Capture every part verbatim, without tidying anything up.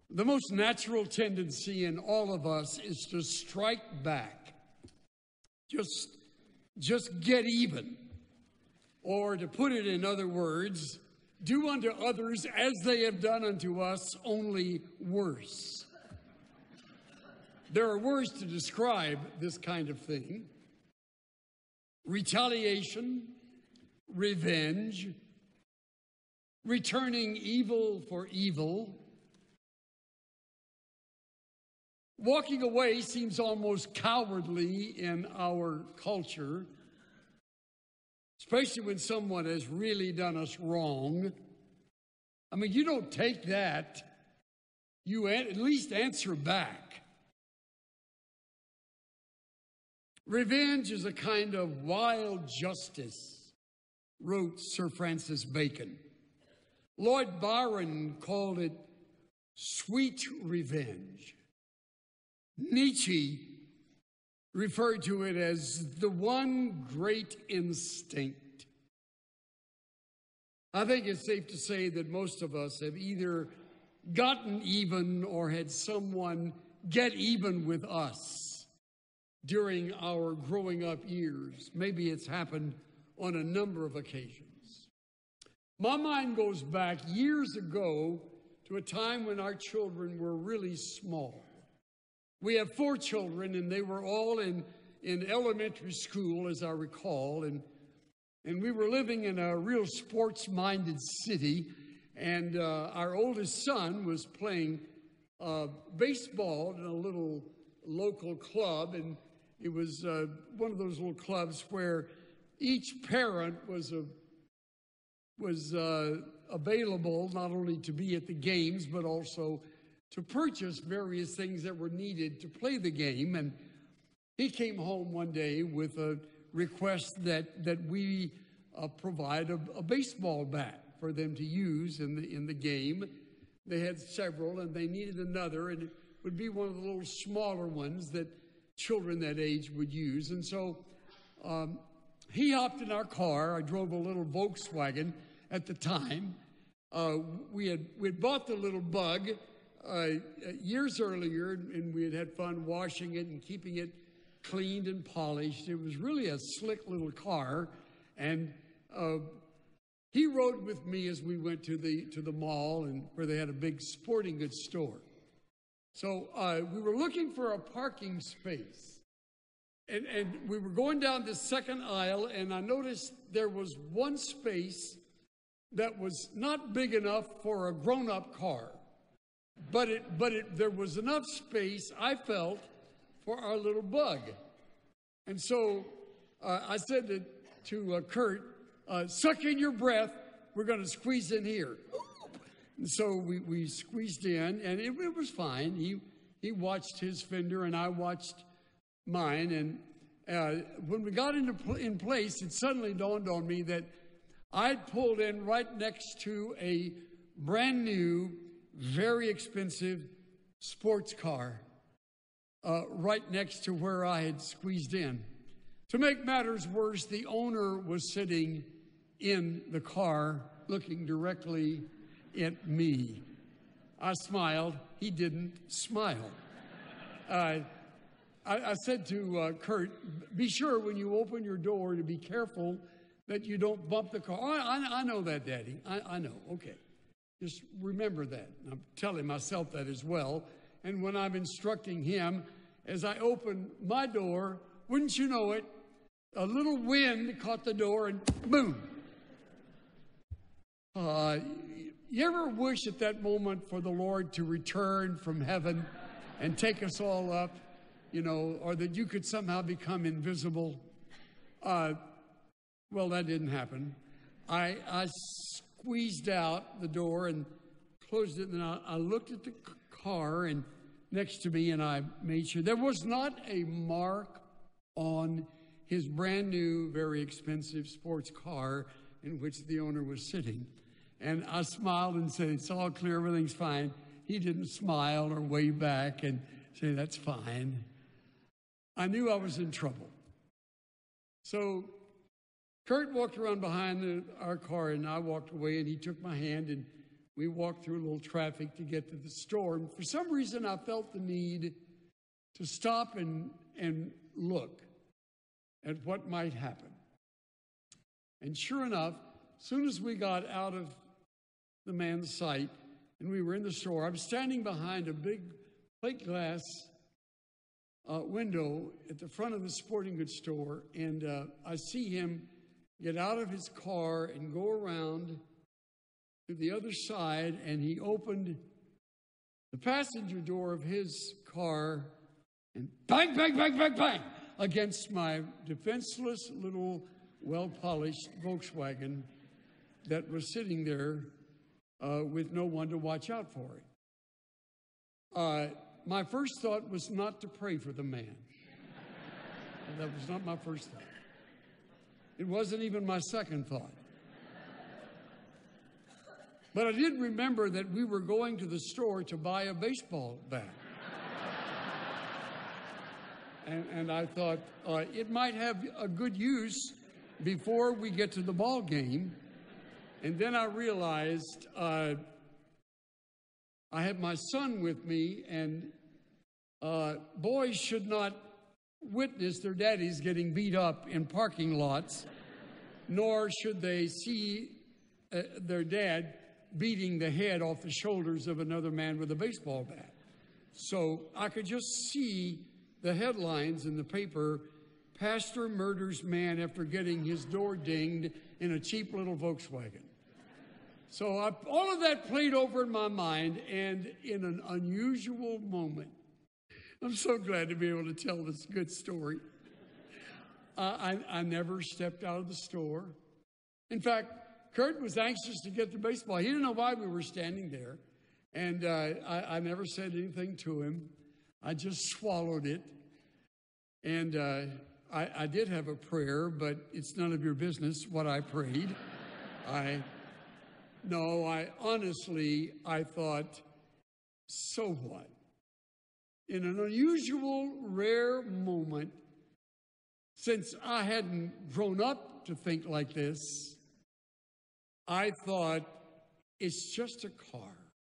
The most natural tendency in all of us is to strike back. Just, just get even. Or to put it in other words, do unto others as they have done unto us, only worse. There are words to describe this kind of thing: retaliation, revenge, returning evil for evil. Walking away seems almost cowardly in our culture, especially when someone has really done us wrong. I mean, you don't take that. You at least answer back. Revenge is a kind of wild justice, wrote Sir Francis Bacon. Lord Byron called it sweet revenge. Nietzsche referred to it as the one great instinct. I think it's safe to say that most of us have either gotten even or had someone get even with us during our growing up years. Maybe it's happened on a number of occasions. My mind goes back years ago to a time when our children were really small. We have four children, and they were all in, in elementary school, as I recall, and, and we were living in a real sports-minded city, and uh, our oldest son was playing uh, baseball in a little local club, and it was uh, one of those little clubs where each parent was a, was uh, available not only to be at the games, but also to purchase various things that were needed to play the game. And he came home one day with a request that, that we uh, provide a, a baseball bat for them to use in the, in the game. They had several, and they needed another, and it would be one of the little smaller ones that children that age would use. And so um, he hopped in our car. I drove a little Volkswagen at the time. Uh, we had we had bought the little Bug Uh, years earlier, and we had had fun washing it and keeping it cleaned and polished. It was really a slick little car, and uh, he rode with me as we went to the to the mall, and where they had a big sporting goods store. So uh, we were looking for a parking space, and and we were going down the second aisle, and I noticed there was one space that was not big enough for a grown-up car. But it, but it, there was enough space, I felt, for our little Bug. And so uh, I said to, to uh, Kurt, uh, suck in your breath, we're going to squeeze in here. And so we, we squeezed in, and it, it was fine. He, he watched his fender, and I watched mine. And uh, when we got into pl- in place, it suddenly dawned on me that I'd pulled in right next to a brand new, very expensive sports car uh, right next to where I had squeezed in. To make matters worse, the owner was sitting in the car looking directly at me. I smiled. He didn't smile. Uh, I, I said to uh, Kurt, be sure when you open your door to be careful that you don't bump the car. Oh, I, I know that, Daddy. I, I know. Okay. Just remember that. I'm telling myself that as well. And when I'm instructing him, as I open my door, wouldn't you know it, a little wind caught the door and boom. Uh, you ever wish at that moment for the Lord to return from heaven and take us all up, you know, or that you could somehow become invisible? Uh, well, that didn't happen. I, I squeezed out the door and closed it, and I, I looked at the car and next to me, and I made sure there was not a mark on his brand new, very expensive sports car in which the owner was sitting. And I smiled and said, it's all clear, everything's fine. He didn't smile or wave back and say, that's fine. I knew I was in trouble. So Kurt walked around behind the, our car, and I walked away, and he took my hand, and we walked through a little traffic to get to the store. And for some reason, I felt the need to stop and, and look at what might happen. And sure enough, as soon as we got out of the man's sight and we were in the store, I'm standing behind a big plate glass uh, window at the front of the sporting goods store, and uh, I see him get out of his car and go around to the other side, and he opened the passenger door of his car and bang, bang, bang, bang, bang against my defenseless little well-polished Volkswagen that was sitting there uh, with no one to watch out for it. Uh, my first thought was not to pray for the man. That was not my first thought. It wasn't even my second thought. But I did remember that we were going to the store to buy a baseball bat. And, and I thought uh, it might have a good use before we get to the ball game. And then I realized uh, I had my son with me, and uh, boys should not witness their daddies getting beat up in parking lots, nor should they see uh, their dad beating the head off the shoulders of another man with a baseball bat. So I could just see the headlines in the paper, "Pastor murders man after getting his door dinged in a cheap little Volkswagen." So I, all of that played over in my mind, and in an unusual moment, I'm so glad to be able to tell this good story. Uh, I, I never stepped out of the store. In fact, Kurt was anxious to get the baseball. He didn't know why we were standing there, and uh, I, I never said anything to him. I just swallowed it, and uh, I, I did have a prayer, but it's none of your business what I prayed. I... No, I honestly, I thought, so what? In an unusual, rare moment, since I hadn't grown up to think like this, I thought, it's just a car.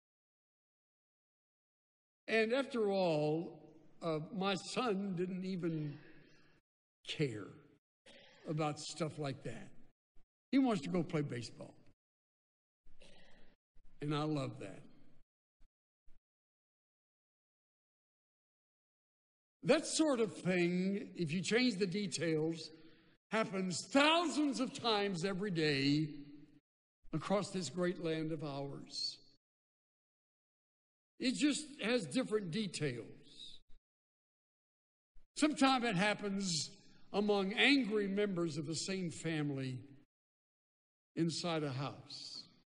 And after all, uh, my son didn't even care about stuff like that. He wants to go play baseball. And I love that. That sort of thing, if you change the details, happens thousands of times every day across this great land of ours. It just has different details. Sometimes it happens among angry members of the same family inside a house.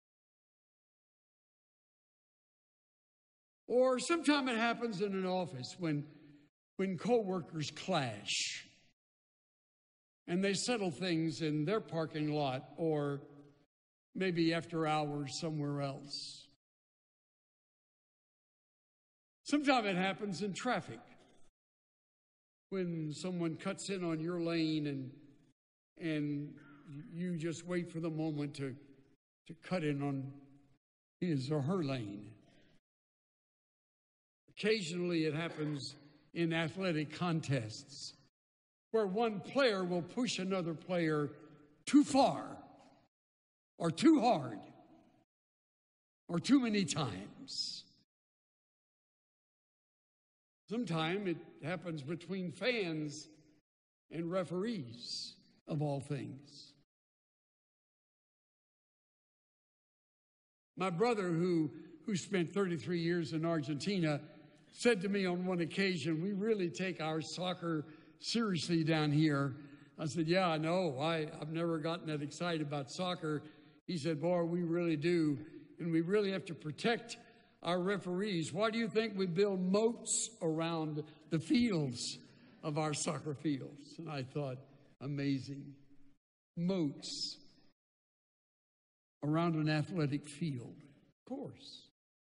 Or sometimes it happens in an office when, when co-workers clash and they settle things in their parking lot or maybe after hours somewhere else. Sometimes it happens in traffic when someone cuts in on your lane and, and you just wait for the moment to, to cut in on his or her lane. Occasionally it happens in athletic contests where one player will push another player too far or too hard or too many times. Sometimes it happens between fans and referees, of all things. My brother, who, who spent thirty-three years in Argentina, said to me on one occasion, "We really take our soccer seriously down here." I said, "Yeah, I know. I, I've never gotten that excited about soccer." He said, "Boy, we really do. And we really have to protect our referees. Why do you think we build moats around the fields of our soccer fields?" And I thought, amazing. Moats around an athletic field. Of course.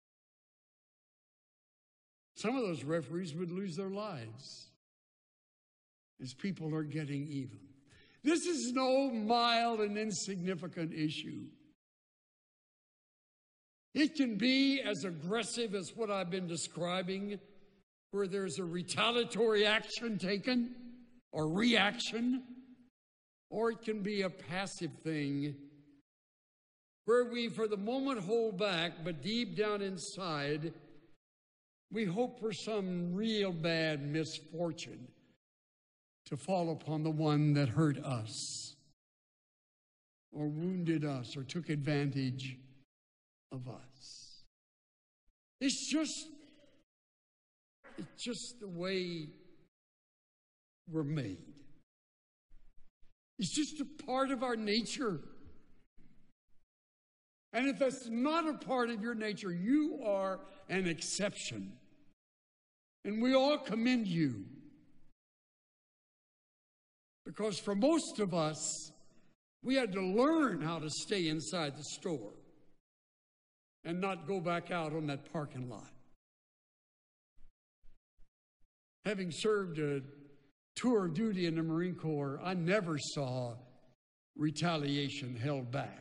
Some of those referees would lose their lives as people are getting even. This is no mild and insignificant issue. It can be as aggressive as what I've been describing, where there's a retaliatory action taken or reaction, or it can be a passive thing where we for the moment hold back, but deep down inside, we hope for some real bad misfortune to fall upon the one that hurt us or wounded us or took advantage of us. It's just, it's just the way we're made. It's just a part of our nature. And if that's not a part of your nature, you are an exception. And we all commend you. Because for most of us, we had to learn how to stay inside the store and not go back out on that parking lot. Having served a tour of duty in the Marine Corps, I never saw retaliation held back.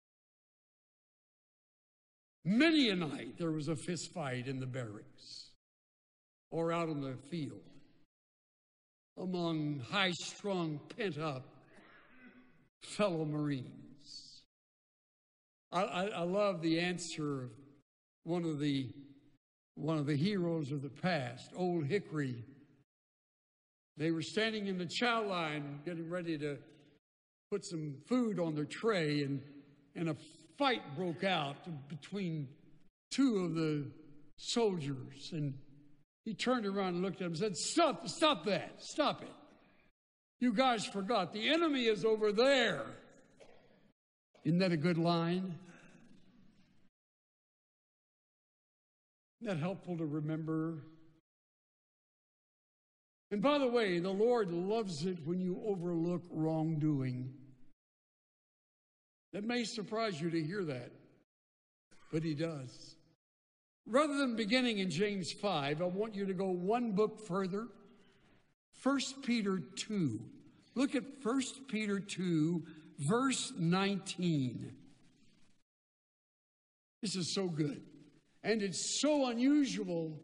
Many a night there was a fist fight in the barracks or out on the field among high-strung, pent-up fellow Marines. I, I, I love the answer of one of the one of the heroes of the past, Old Hickory. They were standing in the chow line getting ready to put some food on their tray, and, and a fight broke out between two of the soldiers. And he turned around and looked at them and said, stop, stop that, stop it. You guys forgot, the enemy is over there. Isn't that a good line? Isn't that helpful to remember? And by the way, the Lord loves it when you overlook wrongdoing. That may surprise you to hear that, but he does. Rather than beginning in James five, I want you to go one book further. First Peter two. Look at First Peter two, verse nineteen. This is so good. And it's so unusual.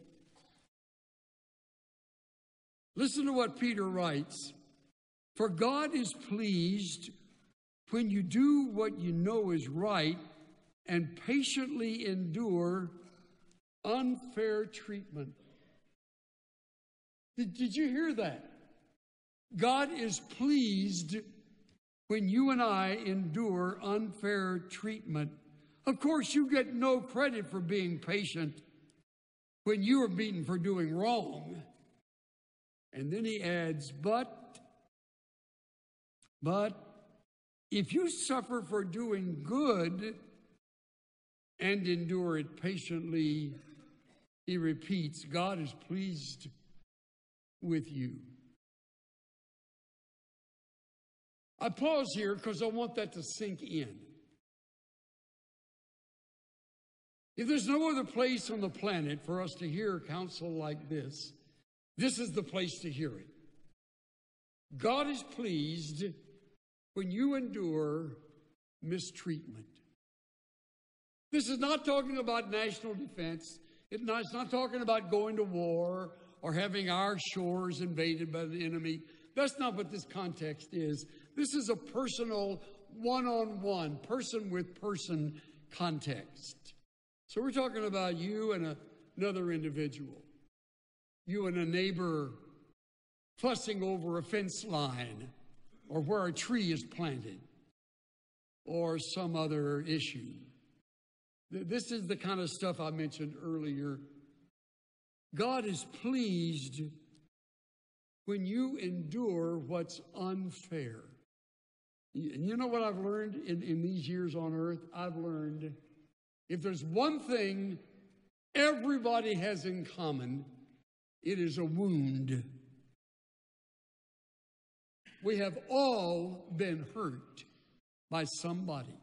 Listen to what Peter writes. For God is pleased when you do what you know is right and patiently endure unfair treatment. Did, did you hear that? God is pleased when you and I endure unfair treatment. Of course, you get no credit for being patient when you are beaten for doing wrong. And then he adds, but, but if you suffer for doing good and endure it patiently, he repeats, God is pleased with you. I pause here because I want that to sink in. If there's no other place on the planet for us to hear counsel like this, this is the place to hear it. God is pleased when you endure mistreatment. This is not talking about national defense. It's not, it's not talking about going to war or having our shores invaded by the enemy. That's not what this context is. This is a personal, one-on-one, person-with-person context. So we're talking about you and a, another individual. You and a neighbor fussing over a fence line or where a tree is planted or some other issue. This is the kind of stuff I mentioned earlier. God is pleased when you endure what's unfair. And you know what I've learned in, in these years on earth? I've learned if there's one thing everybody has in common, it is a wound. We have all been hurt by somebody.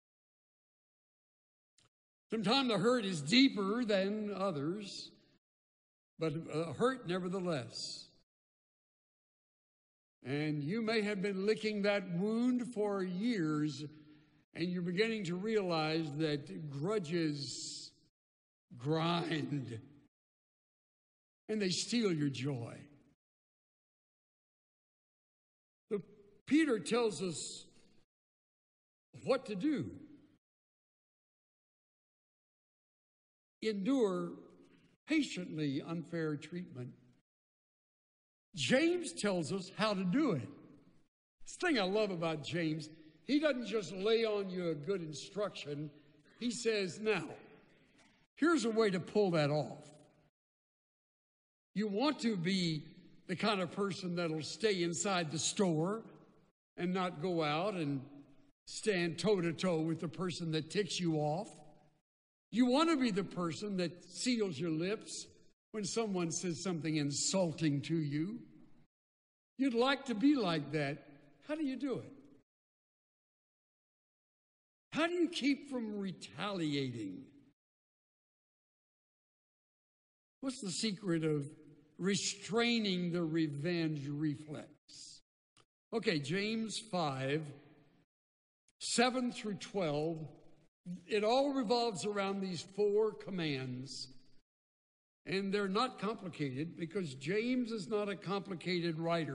Sometimes the hurt is deeper than others, but a hurt nevertheless. And you may have been licking that wound for years, And you're beginning to realize that grudges grind and they steal your joy. So Peter tells us what to do. Endure patiently unfair treatment. James tells us how to do it. This thing I love about James, he doesn't just lay on you a good instruction. He says, now, here's a way to pull that off. You want to be the kind of person that'll stay inside the store and not go out and stand toe-to-toe with the person that ticks you off. You want to be the person that seals your lips when someone says something insulting to you. You'd like to be like that. How do you do it? How do you keep from retaliating? What's the secret of restraining the revenge reflex? Okay, James five, seven through twelve, it all revolves around these four commands. And they're not complicated because James is not a complicated writer.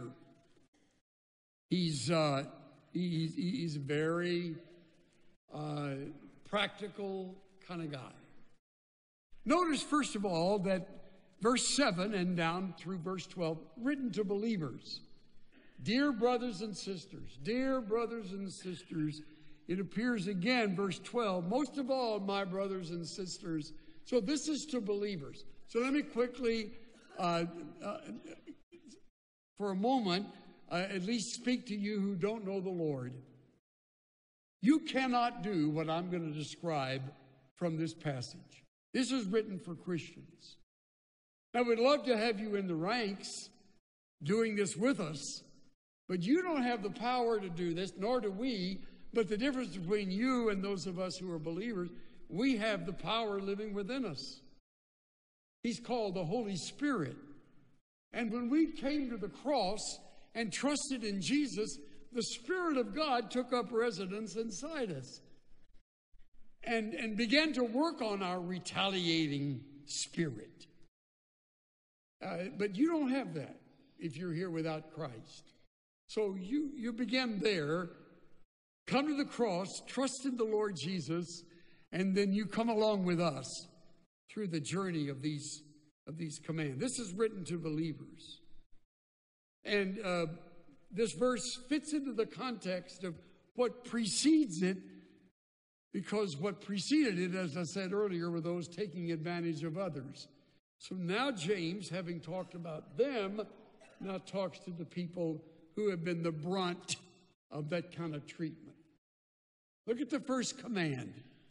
He's, uh, he's, he's very uh, practical kind of guy. Notice, first of all, that verse seven and down through verse twelve, written to believers. Dear brothers and sisters, dear brothers and sisters, it appears again, verse twelve, most of all, my brothers and sisters. So this is to believers. So let me quickly, uh, uh, for a moment, uh, at least speak to you who don't know the Lord. You cannot do what I'm going to describe from this passage. This is written for Christians. Now, we'd love to have you in the ranks doing this with us, but you don't have the power to do this, nor do we. But the difference between you and those of us who are believers, we have the power living within us. He's called the Holy Spirit. And when we came to the cross and trusted in Jesus, the Spirit of God took up residence inside us and, and began to work on our retaliating spirit. Uh, but you don't have that if you're here without Christ. So you, you begin there, come to the cross, trust in the Lord Jesus, and then you come along with us through the journey of these, of these commands. This is written to believers. And uh, this verse fits into the context of what precedes it, because what preceded it, as I said earlier, were those taking advantage of others. So now James, having talked about them, now talks to the people who have been the brunt of that kind of treatment. Look at the first command.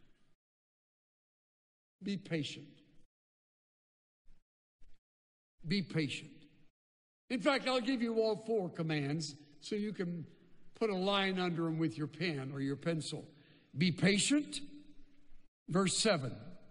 Be patient. Be patient. In fact, I'll give you all four commands so you can put a line under them with your pen or your pencil. Be patient. Verse seven.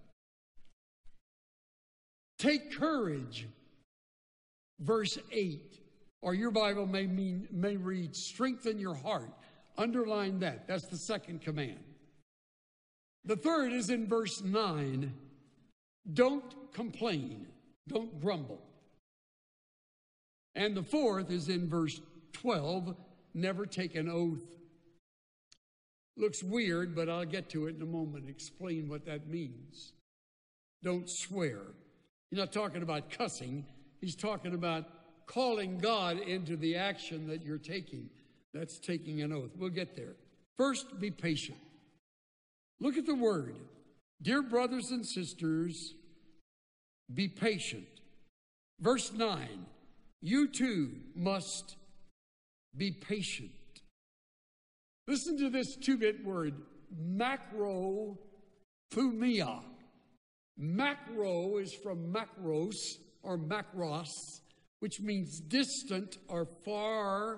Take courage. Verse eight. Or your Bible may mean may read, strengthen your heart. Underline that. That's the second command. The third is in verse nine. Don't complain. Don't grumble. And the fourth is in verse twelve. Never take an oath. Looks weird, but I'll get to it in a moment. Explain what that means. Don't swear. He's not talking about cussing. He's talking about calling God into the action that you're taking. That's taking an oath. We'll get there. First, be patient. Look at the word. Dear brothers and sisters, be patient. Verse nine, you too must be patient. Listen to this two-bit word, macrothumia. Macro is from macros or macros, which means distant or far,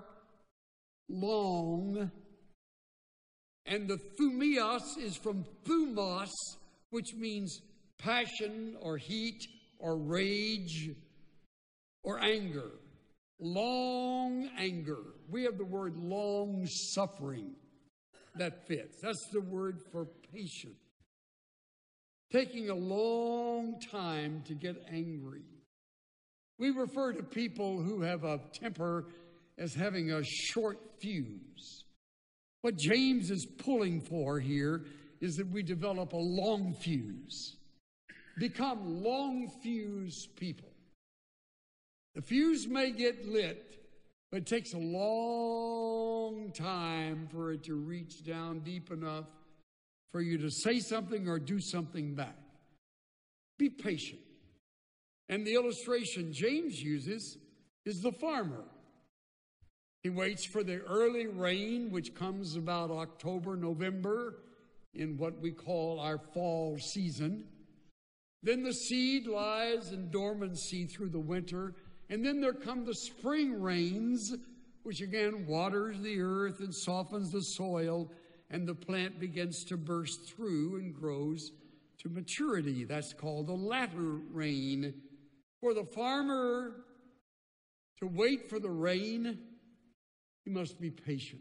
long. And the thumios is from thumos, which means passion or heat or rage or anger. Long anger. We have the word long suffering. that fits. That's the word for patient. Taking a long time to get angry. We refer to people who have a temper as having a short fuse. What James is pulling for here is that we develop a long fuse. Become long fuse people. The fuse may get lit, but it takes a long time for it to reach down deep enough for you to say something or do something back. Be patient. And the illustration James uses is the farmer. He waits for the early rain, which comes about October, November, in what we call our fall season. Then the seed lies in dormancy through the winter, and then there come the spring rains, which again waters the earth and softens the soil, and the plant begins to burst through and grows to maturity. That's called the latter rain. For the farmer to wait for the rain, he must be patient.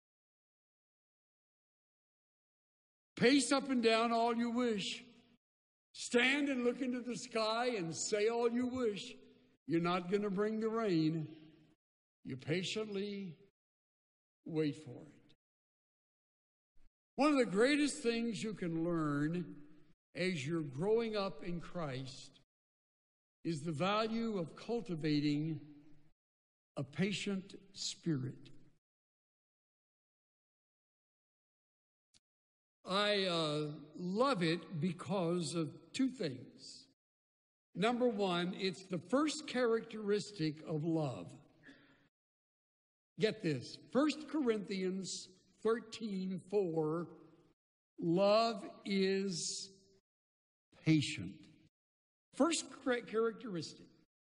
Pace up and down all you wish. Stand and look into the sky and say all you wish. You're not going to bring the rain. You patiently wait for it. One of the greatest things you can learn as you're growing up in Christ is the value of cultivating a patient spirit. I uh, love it because of two things. Number one, it's the first characteristic of love. Get this, First Corinthians thirteen four, love is patient. First characteristic.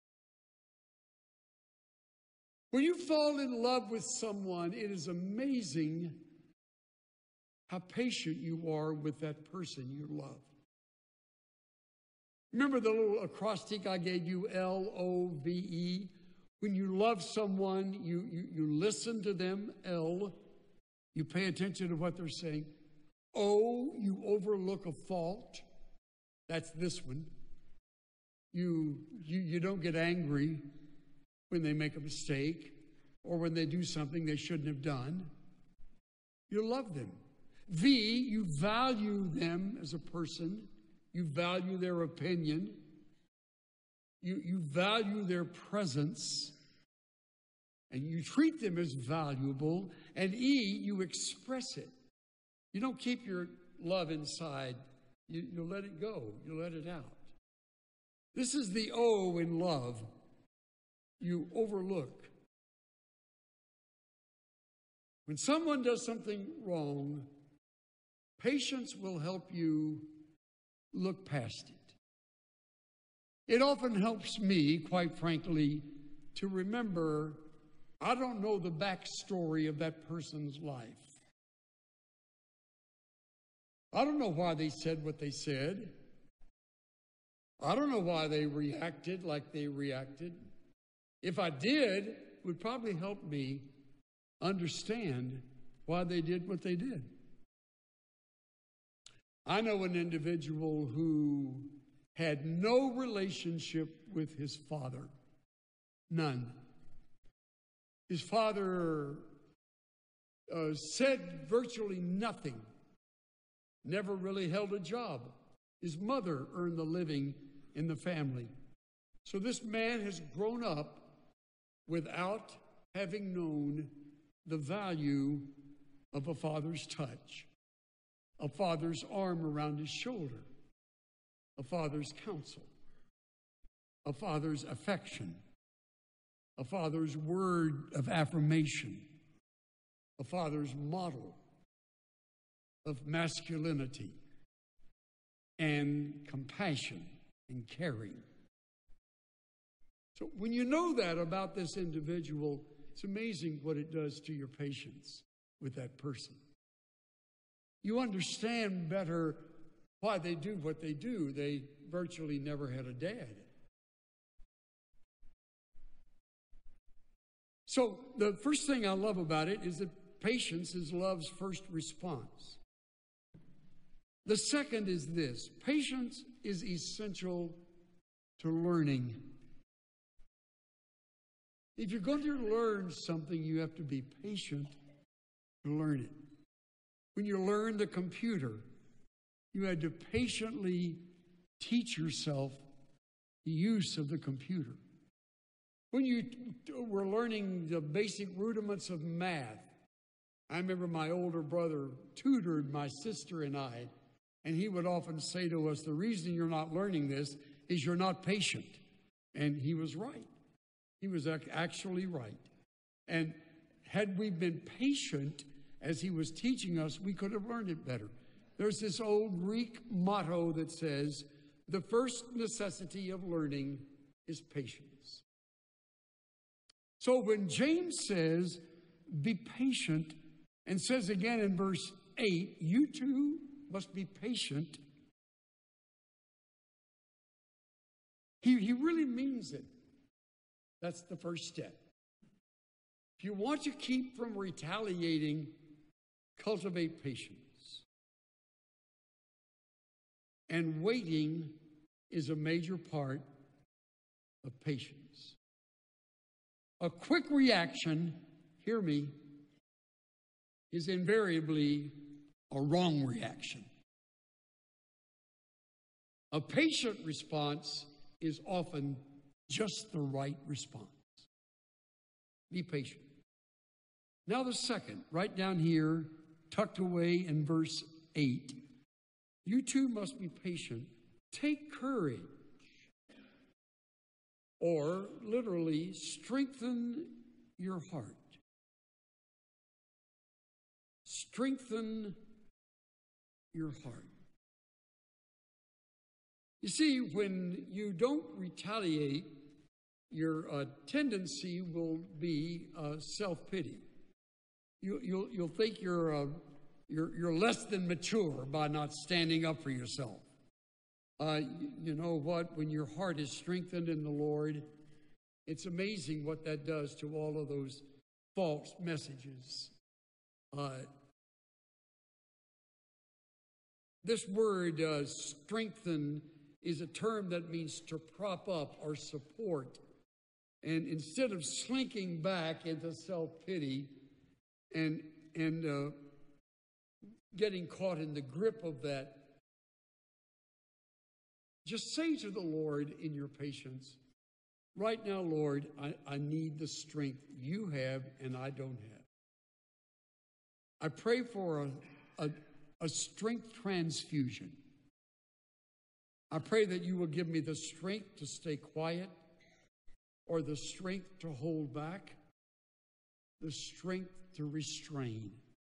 When you fall in love with someone, it is amazing how patient you are with that person you love. Remember the little acrostic I gave you, L O V E? When you love someone, you, you, you listen to them, L. You pay attention to what they're saying. O, you overlook a fault. That's this one. You, you, you don't get angry when they make a mistake or when they do something they shouldn't have done. You love them. V, you value them as a person. You value their opinion. You, you value their presence. And you treat them as valuable. And E, you express it. You don't keep your love inside. You, you let it go. You let it out. This is the O in love. You overlook. When someone does something wrong, patience will help you look past it. It often helps me, quite frankly, to remember I don't know the backstory of that person's life. I don't know why they said what they said. I don't know why they reacted like they reacted. If I did, it would probably help me understand why they did what they did. I know an individual who had no relationship with his father. None. His father uh, said virtually nothing. Never really held a job. His mother earned the living in the family. So this man has grown up without having known the value of a father's touch, a father's arm around his shoulder, a father's counsel, a father's affection, a father's word of affirmation, a father's model of masculinity and compassion and caring. So when you know that about this individual, it's amazing what it does to your patience with that person. You understand better why they do what they do. They virtually never had a dad. So the first thing I love about it is that patience is love's first response. The second is this: patience is essential to learning. If you're going to learn something, you have to be patient to learn it. When you learn the computer, you had to patiently teach yourself the use of the computer. When you were learning the basic rudiments of math, I remember my older brother tutored my sister and I, and he would often say to us, the reason you're not learning this is you're not patient. And he was right. He was actually right. And had we been patient as he was teaching us, we could have learned it better. There's this old Greek motto that says, the first necessity of learning is patience. So when James says, be patient, and says again in verse eight, you too must be patient, he, he really means it. That's the first step. If you want to keep from retaliating, cultivate patience. And waiting is a major part of patience. A quick reaction, hear me, is invariably a wrong reaction. A patient response is often just the right response. Be patient. Now the second, right down here, tucked away in verse eight. You too must be patient. Take courage. Or literally, strengthen your heart. Strengthen your heart. You see, when you don't retaliate, your uh, tendency will be uh, self-pity. You, you'll, you'll think you're, uh, you're, you're less than mature by not standing up for yourself. Uh, you, you know what? When your heart is strengthened in the Lord, it's amazing what that does to all of those false messages. Uh, this word, uh, strengthen, is a term that means to prop up or support. And instead of slinking back into self-pity and, and uh, getting caught in the grip of that, just say to the Lord in your patience, right now, Lord, I, I need the strength you have and I don't have. I pray for a, a, a strength transfusion. I pray that you will give me the strength to stay quiet, or the strength to hold back, the strength to restrain.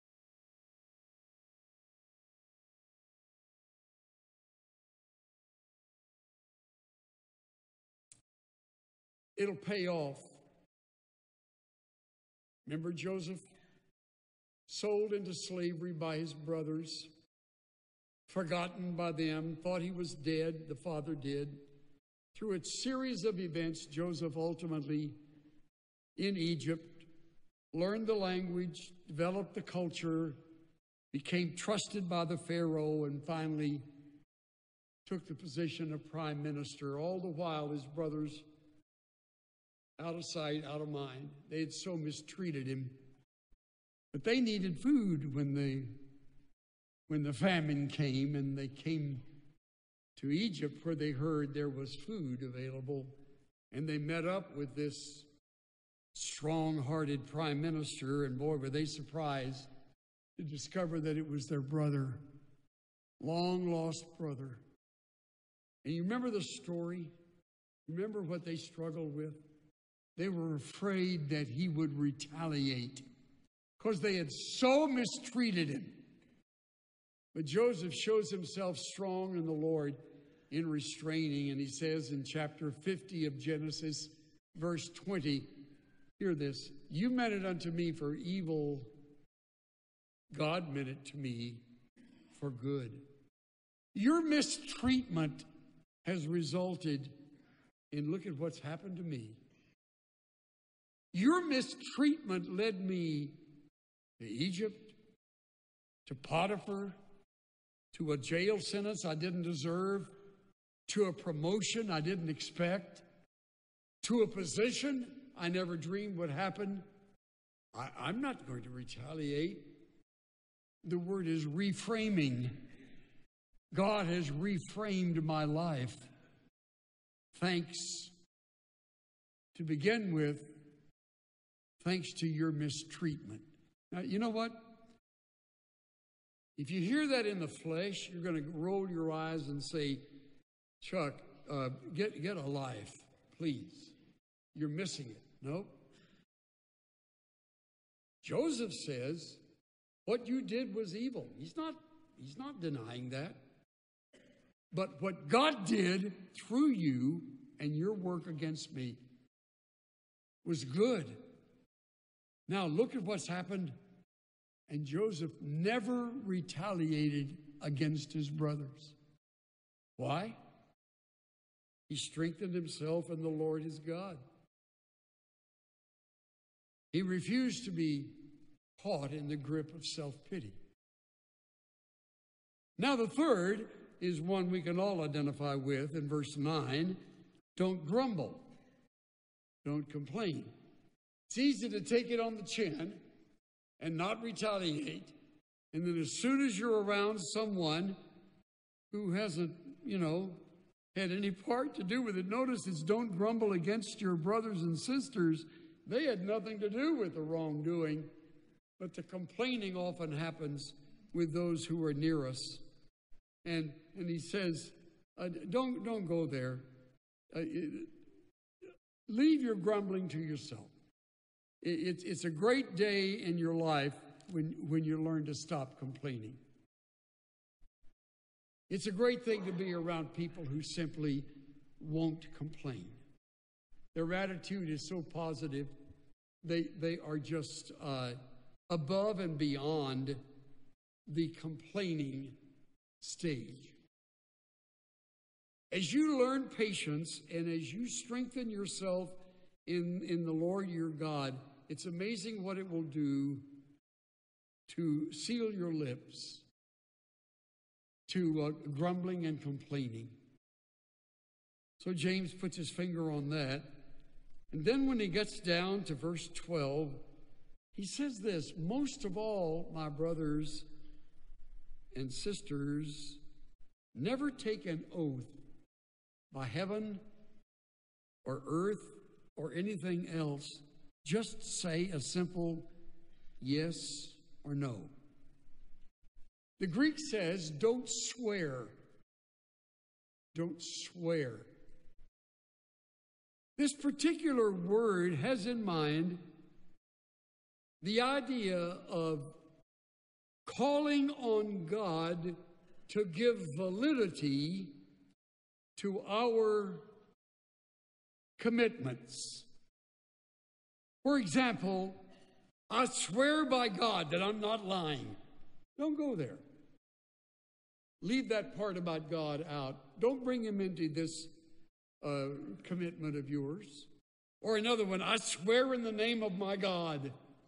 It'll pay off. Remember Joseph? Sold into slavery by his brothers, forgotten by them, thought he was dead, the father did. Through a series of events, Joseph ultimately, in Egypt, learned the language, developed the culture, became trusted by the Pharaoh, and finally took the position of prime minister. All the while, his brothers, out of sight, out of mind, they had so mistreated him. But they needed food when the, when the famine came, and they came to Egypt, where they heard there was food available, and they met up with this strong-hearted prime minister, and boy, were they surprised to discover that it was their brother, long-lost brother. And you remember the story? Remember what they struggled with? They were afraid that he would retaliate because they had so mistreated him. But Joseph shows himself strong in the Lord in restraining, and he says in chapter fifty of Genesis, verse twenty, hear this, you meant it unto me for evil, God meant it to me for good. Your mistreatment has resulted in, look at what's happened to me. Your mistreatment led me to Egypt, to Potiphar, to a jail sentence I didn't deserve, to a promotion I didn't expect, to a position I never dreamed would happen. I, I'm not going to retaliate. The word is reframing. God has reframed my life. Thanks, to begin with, thanks to your mistreatment. Now, you know what? If you hear that in the flesh, you're going to roll your eyes and say, Chuck, uh, get, get a life, please. You're missing it. No. Joseph says, what you did was evil. He's not, he's not denying that. But what God did through you and your work against me was good. Now look at what's happened. And Joseph never retaliated against his brothers. Why? He strengthened himself in the Lord his God. He refused to be caught in the grip of self-pity. Now the third is one we can all identify with in verse nine. Don't grumble. Don't complain. It's easy to take it on the chin and not retaliate. And then as soon as you're around someone who hasn't, you know, had any part to do with it, notice it's don't grumble against your brothers and sisters. They had nothing to do with the wrongdoing, but the complaining often happens with those who are near us. And and he says, uh, don't, don't go there. Uh, it, leave your grumbling to yourself. It, it's, it's a great day in your life when, when you learn to stop complaining. It's a great thing to be around people who simply won't complain. Their attitude is so positive. They, they are just uh, above and beyond the complaining stage. As you learn patience and as you strengthen yourself in, in the Lord your God, it's amazing what it will do to seal your lips to uh, grumbling and complaining. So James puts his finger on that. And then when he gets down to verse twelve, he says this, most of all, my brothers and sisters, never take an oath by heaven or earth or anything else. Just say a simple yes or no. The Greek says, don't swear. Don't swear. This particular word has in mind the idea of calling on God to give validity to our commitments. For example, I swear by God that I'm not lying. Don't go there. Leave that part about God out. Don't bring him into this uh, commitment of yours. Or another one, I swear in the name of my God.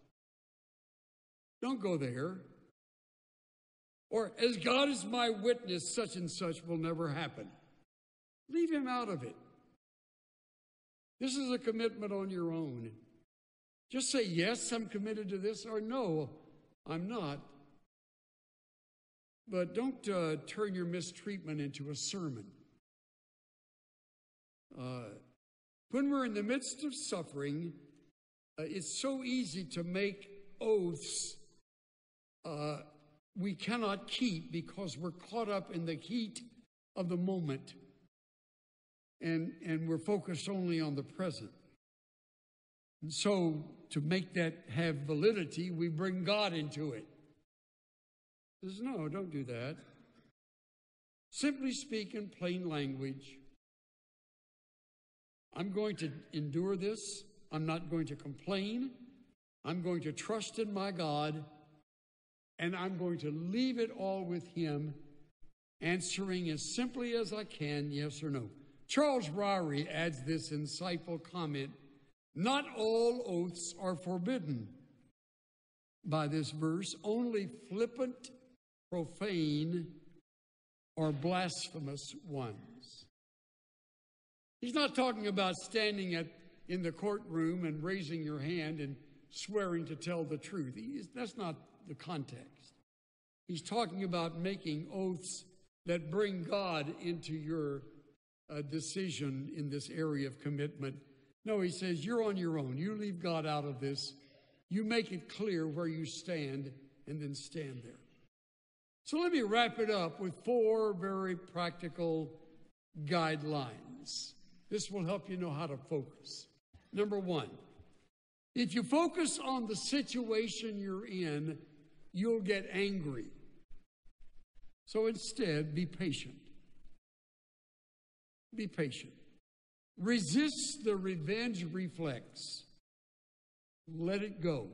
Don't go there. Or, as God is my witness, such and such will never happen. Leave him out of it. This is a commitment on your own. Just say, yes, I'm committed to this, or no, I'm not. But don't uh, turn your mistreatment into a sermon. Uh, when we're in the midst of suffering, uh, it's so easy to make oaths uh, we cannot keep because we're caught up in the heat of the moment. And, and we're focused only on the present. And so, to make that have validity, we bring God into it. He says, no, don't do that. Simply speak in plain language. I'm going to endure this. I'm not going to complain. I'm going to trust in my God. And I'm going to leave it all with him, answering as simply as I can, yes or no. Charles Ryrie adds this insightful comment, not all oaths are forbidden. by this verse only flippant, profane, or blasphemous ones. He's not talking about standing at, in the courtroom and raising your hand and swearing to tell the truth. He is, that's not the context. He's talking about making oaths that bring God into your uh, decision in this area of commitment. No, he says, you're on your own. You leave God out of this. You make it clear where you stand and then stand there. So let me wrap it up with four very practical guidelines. This will help you know how to focus. Number one, if you focus on the situation you're in, you'll get angry. So instead, be patient. Be patient. Resist the revenge reflex. Let it go.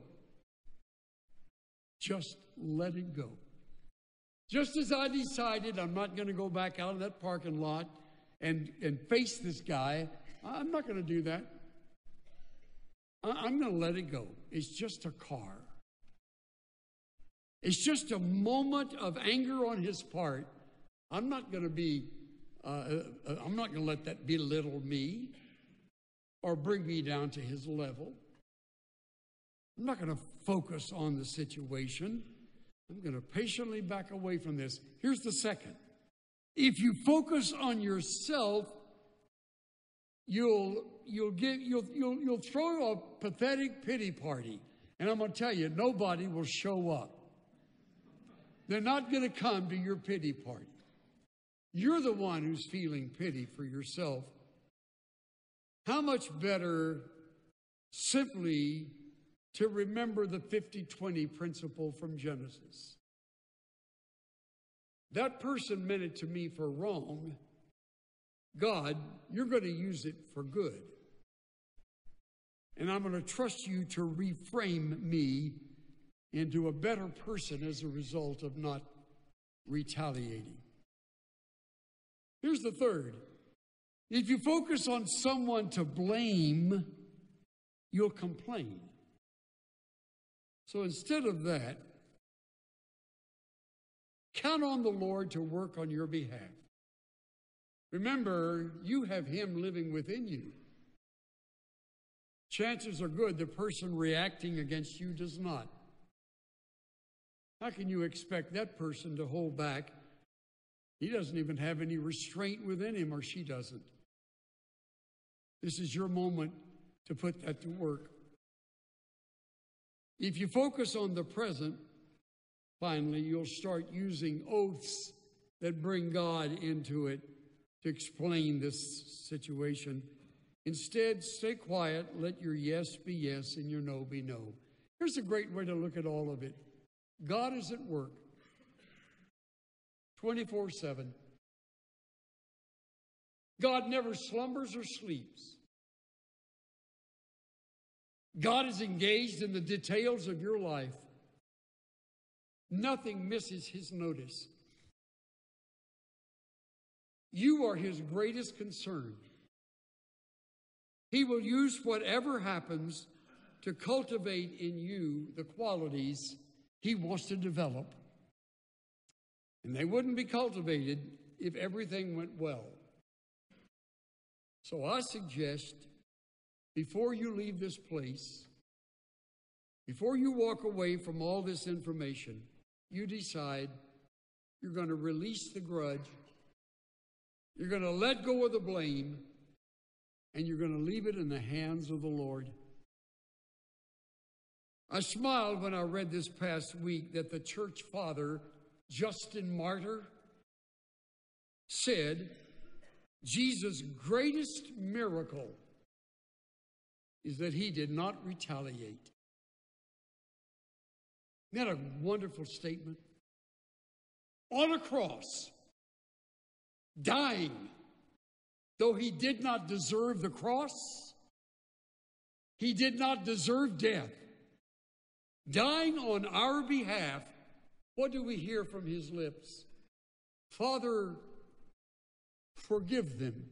Just let it go. Just as I decided I'm not going to go back out in that parking lot and, and face this guy, I'm not going to do that. I'm going to let it go. It's just a car. It's just a moment of anger on his part. I'm not going to be, uh, uh, I'm not going to let that belittle me or bring me down to his level. I'm not going to focus on the situation. I'm going to patiently back away from this. Here's the second. If you focus on yourself, you'll you'll get you'll you'll you'll throw a pathetic pity party. And I'm going to tell you, nobody will show up. They're not going to come to your pity party. You're the one who's feeling pity for yourself. How much better simply to remember the fifty twenty principle from Genesis. That person meant it to me for wrong. God, you're going to use it for good. And I'm going to trust you to reframe me into a better person as a result of not retaliating. Here's the third. If you focus on someone to blame, you'll complain. So instead of that, count on the Lord to work on your behalf. Remember, you have Him living within you. Chances are good the person reacting against you does not. How can you expect that person to hold back? He doesn't even have any restraint within him, or she doesn't. This is your moment to put that to work. If you focus on the present, finally, you'll start using oaths that bring God into it to explain this situation. Instead, stay quiet, let your yes be yes and your no be no. Here's a great way to look at all of it. God is at work twenty-four seven. God never slumbers or sleeps. God is engaged in the details of your life. Nothing misses His notice. You are His greatest concern. He will use whatever happens to cultivate in you the qualities He wants to develop. And they wouldn't be cultivated if everything went well. So I suggest, before you leave this place, before you walk away from all this information, you decide you're going to release the grudge, you're going to let go of the blame, and you're going to leave it in the hands of the Lord. I smiled when I read this past week that the church father, Justin Martyr, said Jesus' greatest miracle is that He did not retaliate. Isn't that a wonderful statement? On a cross, dying, though He did not deserve the cross, He did not deserve death. Dying on our behalf, what do we hear from His lips? Father, forgive them.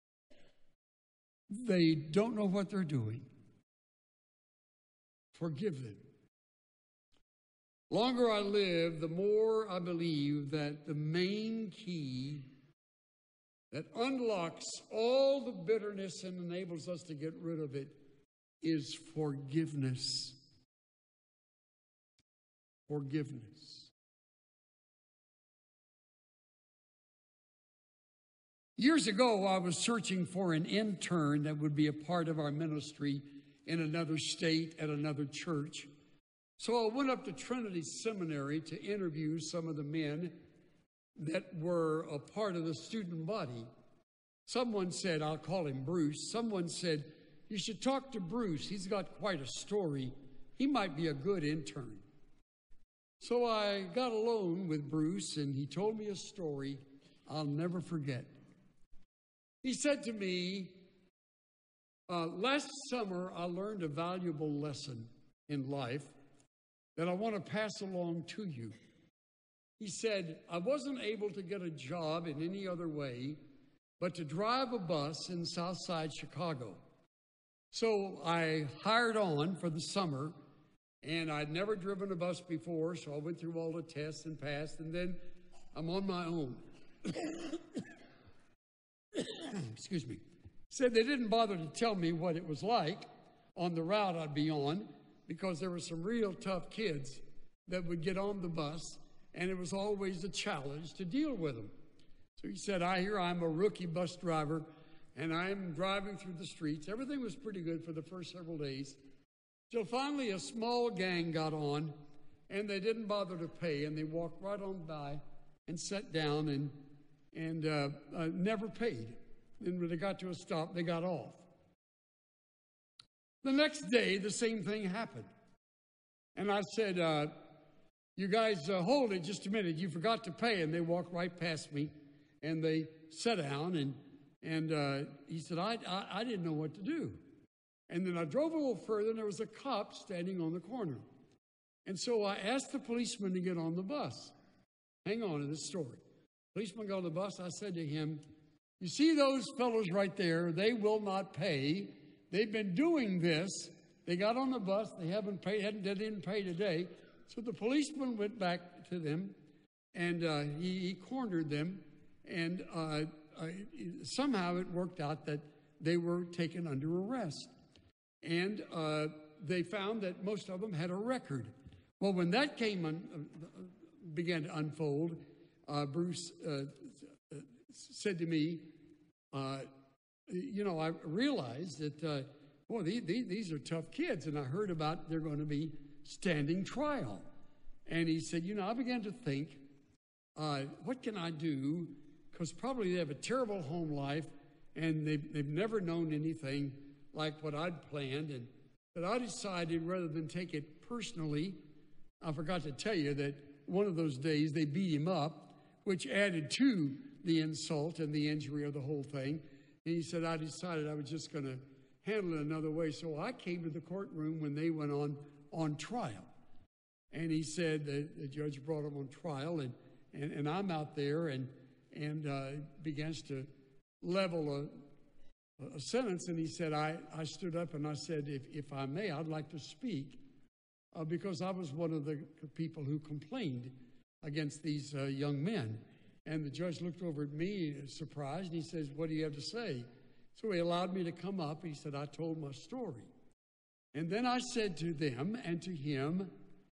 They don't know what they're doing. Forgive them. longer I live, the more I believe that the main key that unlocks all the bitterness and enables us to get rid of it is forgiveness. Forgiveness. Years ago, I was searching for an intern that would be a part of our ministry in another state at another church. So I went up to Trinity Seminary to interview some of the men that were a part of the student body. Someone said, I'll call him Bruce. Someone said, you should talk to Bruce. He's got quite a story. He might be a good intern. So I got alone with Bruce, and he told me a story I'll never forget. He said to me, uh, last summer I learned a valuable lesson in life that I want to pass along to you. He said, I wasn't able to get a job in any other way but to drive a bus in Southside Chicago. So I hired on for the summer, and I'd never driven a bus before, so I went through all the tests and passed, and then I'm on my own. Excuse me. Said they didn't bother to tell me what it was like on the route I'd be on, because there were some real tough kids that would get on the bus, and it was always a challenge to deal with them. So he said, I hear I'm a rookie bus driver, and I'm driving through the streets. Everything was pretty good for the first several days, till finally a small gang got on, and they didn't bother to pay, and they walked right on by and sat down and, and uh, uh, never paid. And when they got to a stop, they got off. The next day, the same thing happened. And I said, uh, you guys, uh, hold it just a minute. You forgot to pay. And they walked right past me, and they sat down. And, and uh, he said, I, I, I didn't know what to do. And then I drove a little further, and there was a cop standing on the corner. And so I asked the policeman to get on the bus. Hang on to this story. Policeman got on the bus. I said to him, you see those fellows right there? They will not pay. They've been doing this. They got on the bus. They haven't paid. They didn't pay today. So the policeman went back to them, and uh, he, he cornered them. And uh, uh, somehow it worked out that they were taken under arrest. And uh, they found that most of them had a record. Well, when that came un- uh, began to unfold, uh, Bruce uh, said to me, uh, you know, I realized that, uh, boy, these, these are tough kids, and I heard about they're going to be standing trial. And he said, you know, I began to think, uh, what can I do? Because probably they have a terrible home life, and they've, they've never known anything like what I'd planned. And that I decided, rather than take it personally, I forgot to tell you that one of those days they beat him up, which added to the insult and the injury of the whole thing. And he said, I decided I was just going to handle it another way. So I came to the courtroom when they went on on trial. And he said that the judge brought him on trial, and, and, and I'm out there and, and uh, begins to level a, a sentence. And he said, I, I stood up and I said, if, if I may, I'd like to speak uh, because I was one of the people who complained against these uh, young men. And the judge looked over at me, surprised, and he says, what do you have to say? So he allowed me to come up. He said, I told my story. And then I said to them and to him,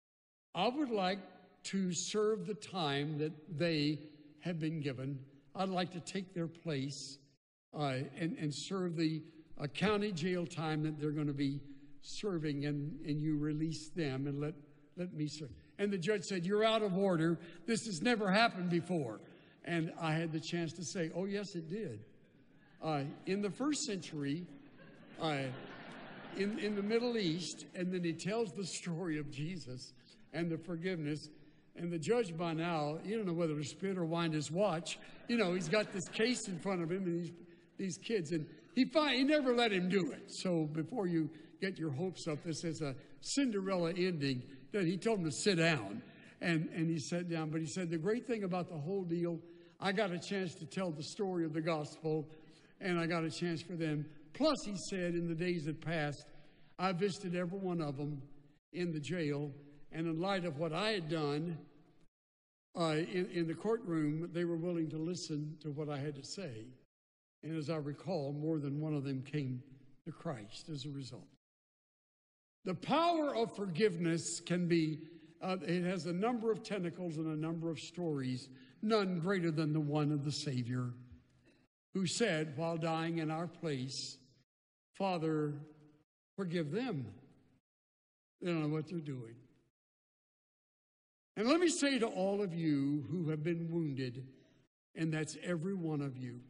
I would like to serve the time that they have been given. I'd like to take their place uh, and, and serve the uh, county jail time that they're going to be serving, and, and you release them and let, let me serve. And the judge said, you're out of order. This has never happened before. And I had the chance to say, oh, yes, it did. Uh, in the first century, uh, in, in the Middle East, and then he tells the story of Jesus and the forgiveness. And the judge by now, you don't know whether to spit or wind his watch. You know, he's got this case in front of him and these, these kids. And he, find, he never let him do it. So before you get your hopes up, this is a Cinderella ending. That he told him to sit down. And, and he sat down. But he said, the great thing about the whole deal, I got a chance to tell the story of the gospel, and I got a chance for them. Plus, he said, in the days that passed, I visited every one of them in the jail, And in light of what I had done uh, in, in the courtroom, they were willing to listen to what I had to say. And as I recall, more than one of them came to Christ as a result. The power of forgiveness can be, uh, it has a number of tentacles and a number of stories, none greater than the one of the Savior, who said while dying in our place, Father, forgive them. They don't know what they're doing. And let me say to all of you who have been wounded, and that's every one of you,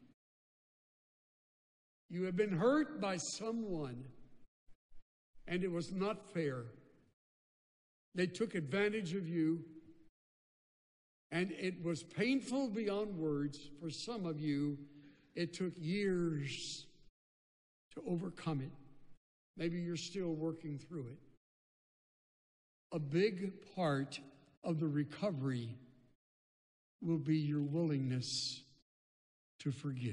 you have been hurt by someone, and it was not fair. They took advantage of you, and it was painful beyond words. For some of you, it took years to overcome it. Maybe you're still working through it. A big part of the recovery will be your willingness to forgive.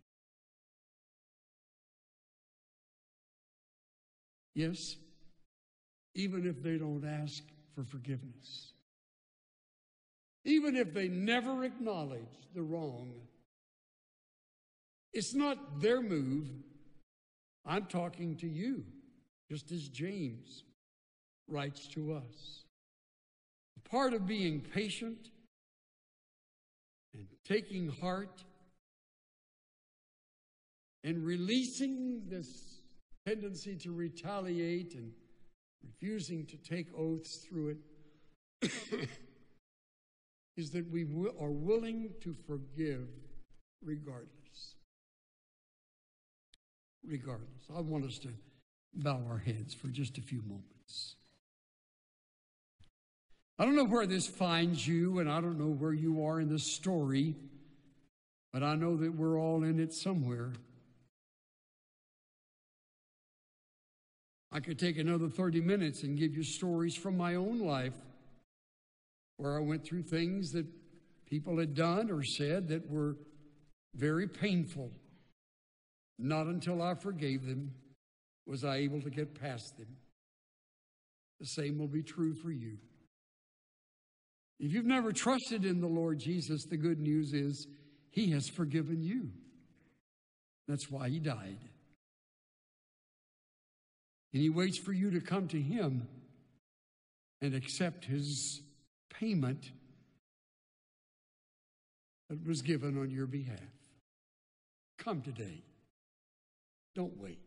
Yes, even if they don't ask for forgiveness. Even if they never acknowledge the wrong. It's not their move. I'm talking to you, just as James writes to us. Part of being patient and taking heart and releasing this tendency to retaliate and refusing to take oaths through it is that we are willing to forgive regardless. Regardless. I want us to bow our heads for just a few moments. I don't know where this finds you, and I don't know where you are in the story, but I know that we're all in it somewhere. I could take another thirty minutes and give you stories from my own life where I went through things that people had done or said that were very painful. Not until I forgave them was I able to get past them. The same will be true for you. If you've never trusted in the Lord Jesus, the good news is He has forgiven you. That's why He died. And He waits for you to come to Him and accept His payment that was given on your behalf. Come today. Don't wait.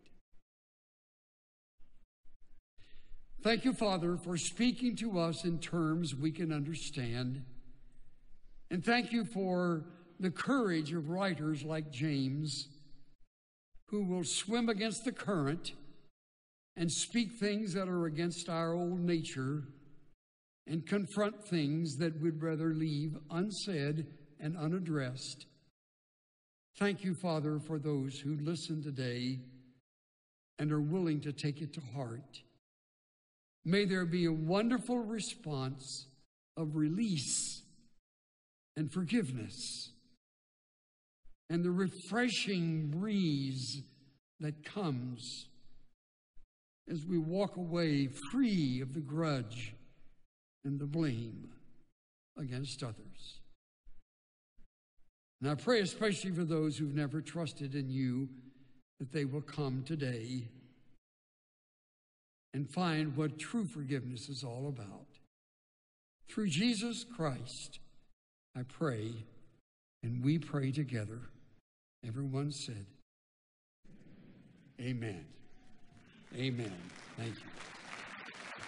Thank you, Father, for speaking to us in terms we can understand. And thank you for the courage of writers like James, who will swim against the current and speak things that are against our old nature and confront things that we'd rather leave unsaid and unaddressed. Thank you, Father, for those who listen today and are willing to take it to heart. May there be a wonderful response of release and forgiveness and the refreshing breeze that comes as we walk away free of the grudge and the blame against others. And I pray especially for those who've never trusted in you that they will come today and find what true forgiveness is all about. Through Jesus Christ, I pray, and we pray together. Everyone said, Amen. Amen. Thank you.